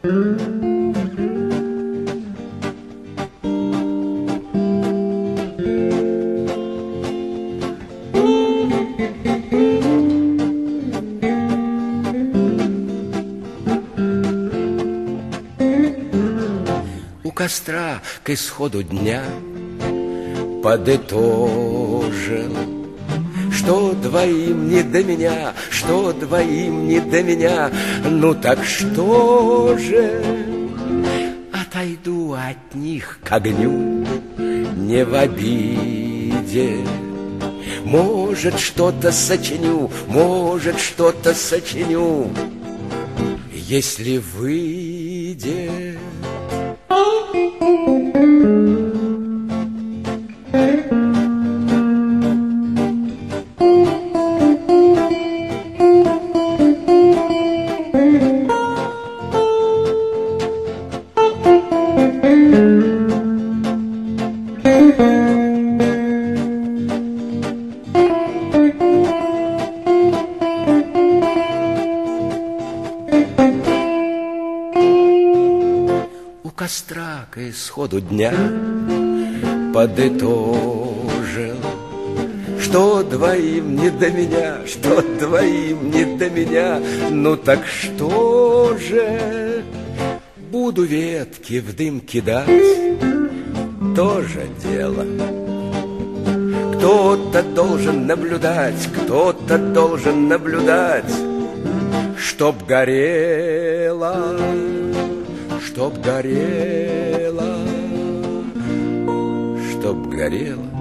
У костра к исходу дня подытожил, что двоим не до меня, что двоим не до меня. Ну так что же? Отойду от них к огню, не в обиде. Может, что-то сочиню, может, что-то сочиню, если выйдет. У костра к исходу дня подытожил, что двоим не до меня, что двоим не до меня. Ну так что же? Буду ветки в дым кидать, тоже дело. Кто-то должен наблюдать, кто-то должен наблюдать, чтоб горело, чтоб горело, чтоб горело.